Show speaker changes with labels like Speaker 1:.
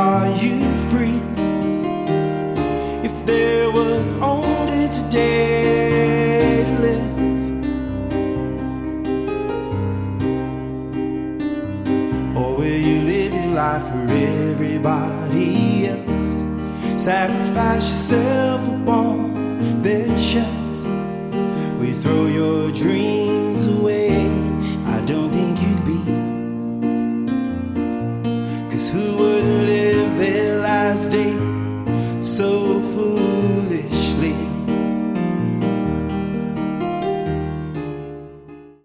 Speaker 1: are you free? If there was only today to live, or will you live your life for everybody else? Sacrifice yourself upon their shelf. We throw your dreams